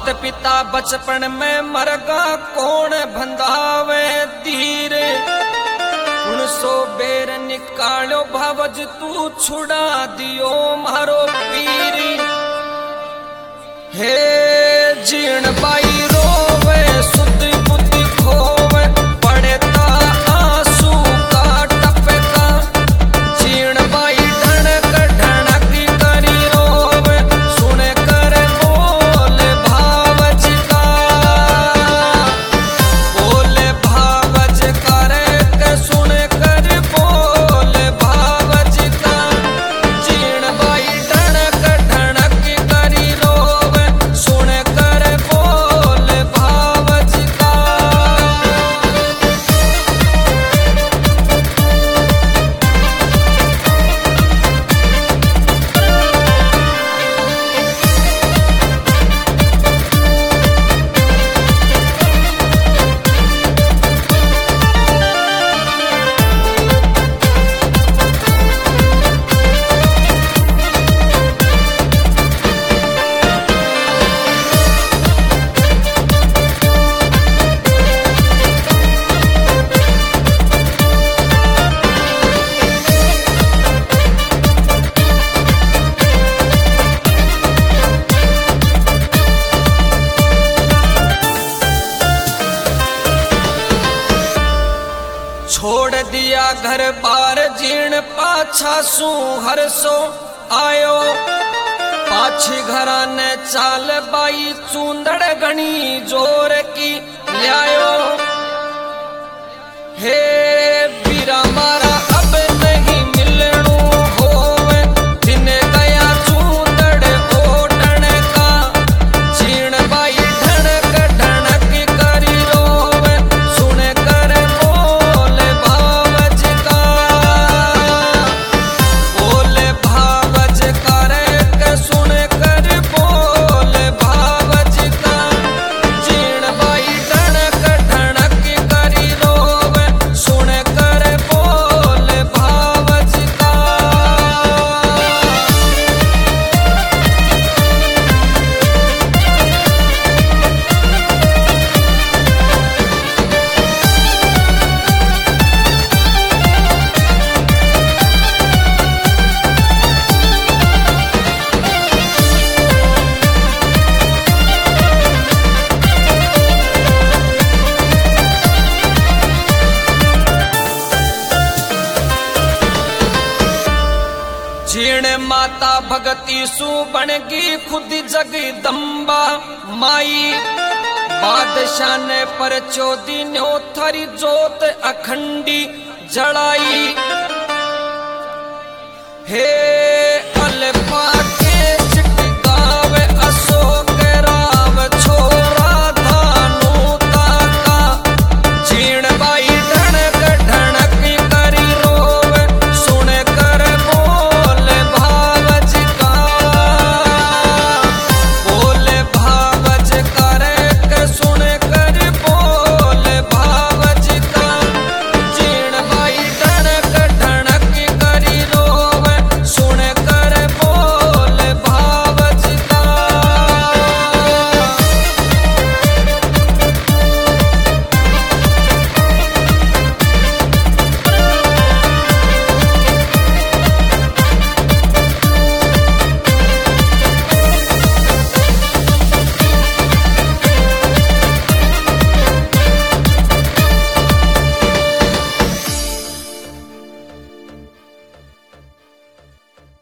मात पिता बचपन में मरगा कौन बंधावे तीर 100 बेर निकालो भावज तू छुड़ा दियो मारो पीर। हे जीण बाई रोवे सुध बुद्धि खोवे पड़ता आंसू का टपका। जीण बाई ढणक ढणक करी रोवे सुने कर बोले भावज का। बोले भावज करे के सुने कर बोले भावज का। जीण बाई ढणक ढणक करी रोवे सुने कर बोले भावज का। छोड़ दिया घर बार जीण पाछा सू हरसो आयो। पाछी घरा ने चाल बाई चूंदड़ घनी जोर की ल्यायो। हे बीरा मारा अब नहीं मिलनू होवे दिन गया चूंदड़ ओटण का। जीण बाई ढणक ढणक करी रोवे सुने कर बोले भावज का। बोले भावज करे के सुने कर बोले भावज का। जीण बाई ढणक ढणक करी रोवे सुने कर बोले भावज का। जीण माता भगती सु बनगी खुद जगदम्बा माई। बादशाह ने पर चौदी न्यो थारी जोत अखंडी जड़ाई। हे